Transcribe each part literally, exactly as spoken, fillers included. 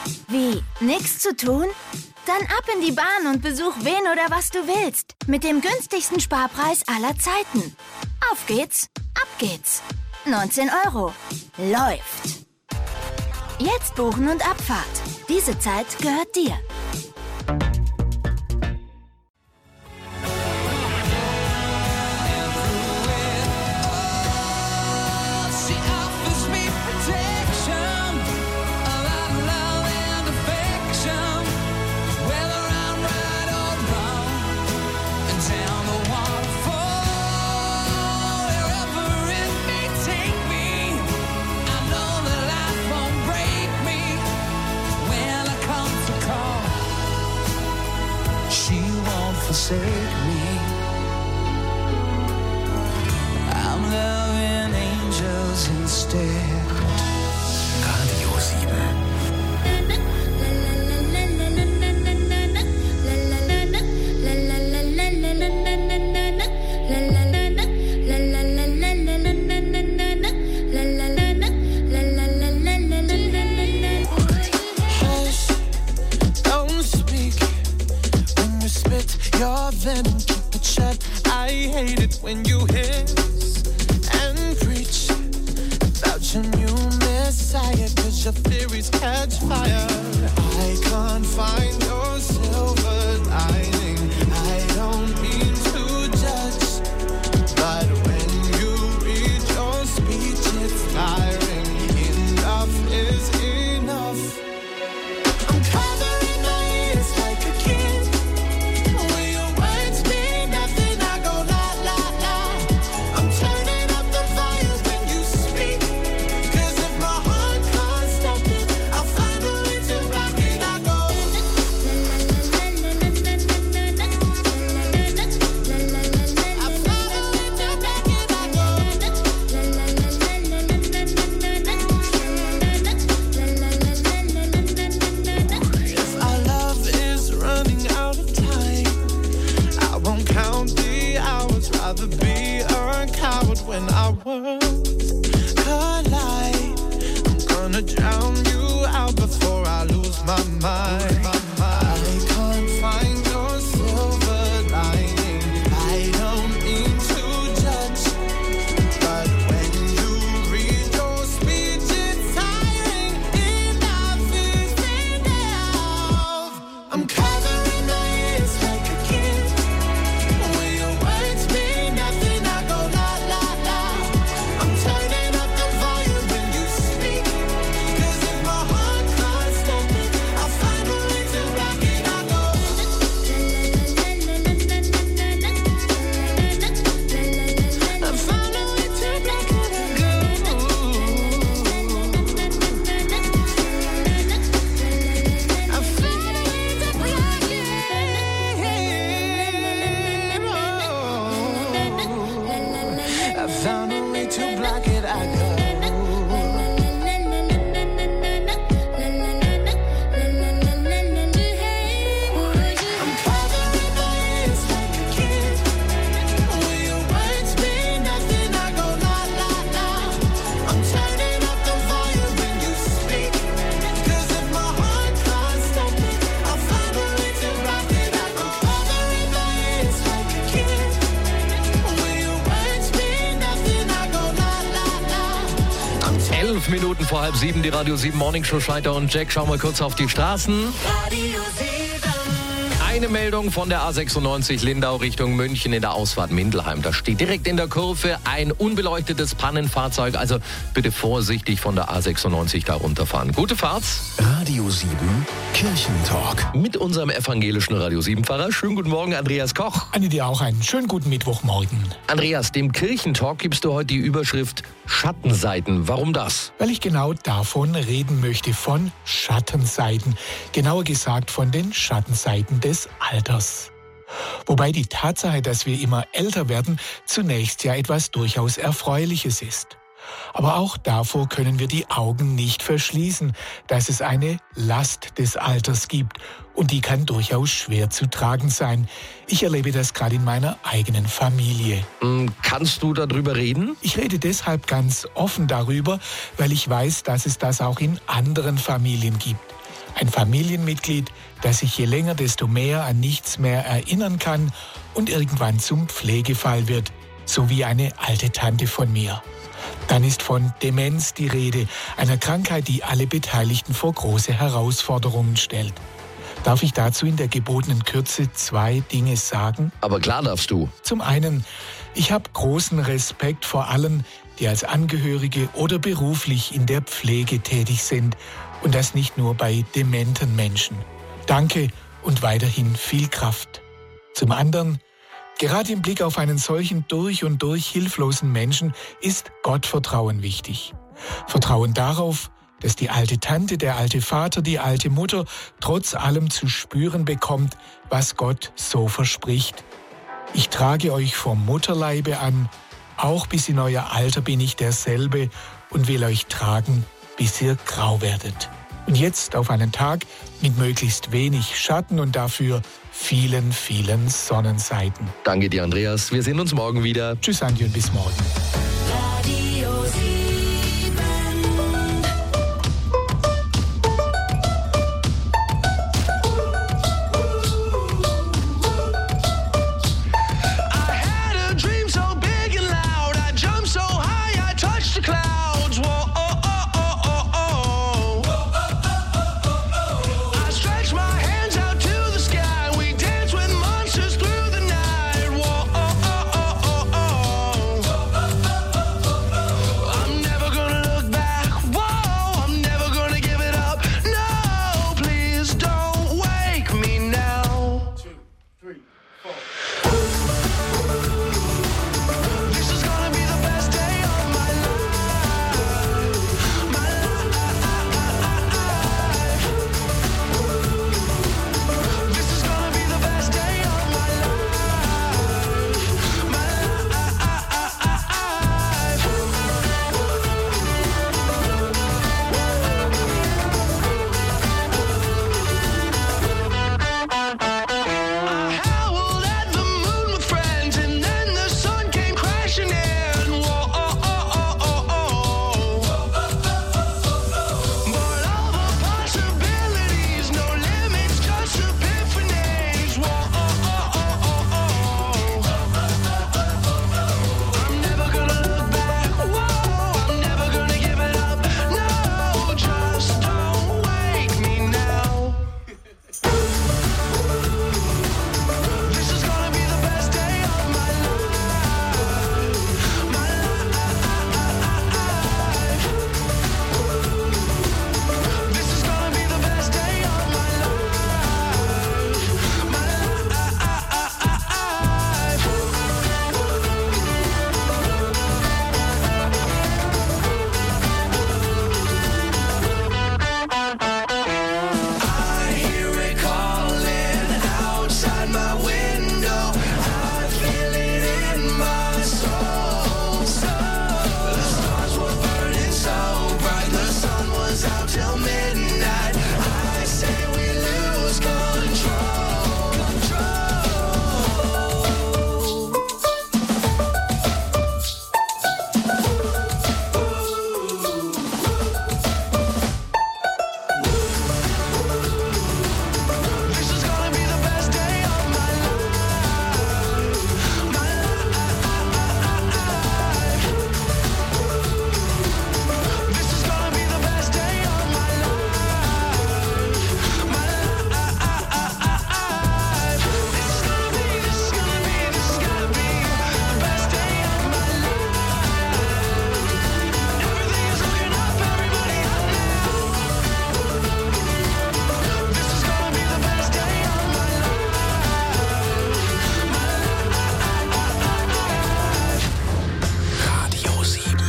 Wie, nix zu tun? Dann ab in die Bahn und besuch wen oder was du willst. Mit dem günstigsten Sparpreis aller Zeiten. Auf geht's, ab geht's. neunzehn Euro. Läuft. Jetzt buchen und Abfahrt. Diese Zeit gehört dir. Forsake me. I'm loving angels instead. Radio sieben. Then keep it shut. I hate it when you hiss and preach about your new messiah, cause your theories catch fire. I can't find your silver lining. I don't mean to judge, but when you read your speech, it's tiring. Enough is enough. I'm covering my ears like a kid. When our worlds collide, I'm gonna drown you out before I lose my mind. I can't find your silver lining. I don't mean to judge, but when you read your speech, it's tiring. Enough is enough. I'm covering my ears like a kid. Will your words mean nothing? I go la la. Minuten vor halb sieben, die Radio sieben Morning Show, Scheiter und Jack. Schauen wir kurz auf die Straßen. Radio sieben. Eine Meldung von der A sechsundneunzig Lindau Richtung München in der Ausfahrt Mindelheim. Da steht direkt in der Kurve ein unbeleuchtetes Pannenfahrzeug. Also bitte vorsichtig von der A sechsundneunzig da runterfahren. Gute Fahrt. Radio sieben Kirchentalk. Mit unserem evangelischen Radio sieben Pfarrer. Schönen guten Morgen, Andreas Koch. Anne, dir auch einen schönen guten Mittwochmorgen. Andreas, dem Kirchentalk gibst du heute die Überschrift Schattenseiten. Warum das? Weil ich genau davon reden möchte, von Schattenseiten. Genauer gesagt von den Schattenseiten des Alters. Wobei die Tatsache, dass wir immer älter werden, zunächst ja etwas durchaus Erfreuliches ist. Aber auch davor können wir die Augen nicht verschließen, dass es eine Last des Alters gibt. Und die kann durchaus schwer zu tragen sein. Ich erlebe das gerade in meiner eigenen Familie. Kannst du darüber reden? Ich rede deshalb ganz offen darüber, weil ich weiß, dass es das auch in anderen Familien gibt. Ein Familienmitglied, das sich je länger, desto mehr an nichts mehr erinnern kann und irgendwann zum Pflegefall wird, so wie eine alte Tante von mir. Dann ist von Demenz die Rede, einer Krankheit, die alle Beteiligten vor große Herausforderungen stellt. Darf ich dazu in der gebotenen Kürze zwei Dinge sagen? Aber klar darfst du. Zum einen, ich habe großen Respekt vor allen, die als Angehörige oder beruflich in der Pflege tätig sind und das nicht nur bei dementen Menschen. Danke und weiterhin viel Kraft. Zum anderen, gerade im Blick auf einen solchen durch und durch hilflosen Menschen ist Gottvertrauen wichtig. Vertrauen darauf, dass die alte Tante, der alte Vater, die alte Mutter trotz allem zu spüren bekommt, was Gott so verspricht. Ich trage euch vom Mutterleibe an, auch bis in euer Alter bin ich derselbe und will euch tragen, bis ihr grau werdet. Und jetzt auf einen Tag mit möglichst wenig Schatten und dafür vielen, vielen Sonnenseiten. Danke dir, Andreas. Wir sehen uns morgen wieder. Tschüss, Andi, und bis morgen. Radio sieben. I had a dream so big and loud. I jumped so high, I touched the clouds. Whoa, oh, oh, oh, oh, oh. I stretched my hands out to the sky. We danced with monsters through the night. Whoa, oh, oh, oh, oh, oh. I'm never gonna look back. Whoa, I'm never gonna give it up. No, please don't wake me now. This is gonna be the best day of my life. My life. This is gonna be the best day of my life. My I howled at the moon with friends, and then the sun came crashing in. Whoa, oh, oh, oh, oh, oh. But all the possibilities, no limits, just epiphanies. Whoa, oh, oh, oh, oh, oh. I'm never gonna look back. Whoa, I'm never gonna give it up. No, just don't wake me now. This is gonna be the best day of my life. My life. This is gonna be the best day of my life. My I hear it calling outside my window. I feel it in my soul. The stars were burning so bright. The sun was out till midnight. I say we lose control. This is gonna be the best day of my life. My life. This is gonna be the best day of my life. My life. This is gonna be, this is gonna be, this is gonna be the best day of my life. Everything is looking up, everybody up now. This is gonna be the best day of my Radio sieben.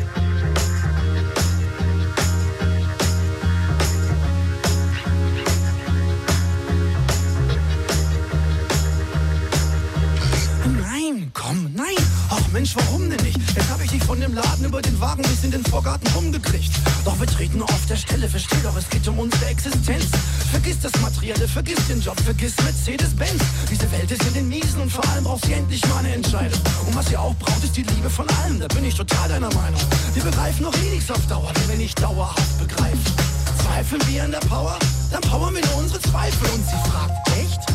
Nein, komm, nein. Ach Mensch, warum denn nicht? Jetzt habe ich dich von dem Laden über den Wagen bis in den Vorgarten rumgekriegt. Doch wir treten nur auf der Stelle, versteh doch, es geht um unsere Existenz. Vergiss das Materielle, vergiss den Job, vergiss Mercedes-Benz. Diese Welt ist in den Miesen und vor allem braucht sie endlich mal eine Entscheidung. Und was sie auch braucht, ist die Liebe von allem, da bin ich total deiner Meinung. Wir begreifen noch eh nichts auf Dauer, wenn wir nicht dauerhaft begreifen. Zweifeln wir an der Power? dann powern wir nur unsere Zweifel. Und sie fragt, echt?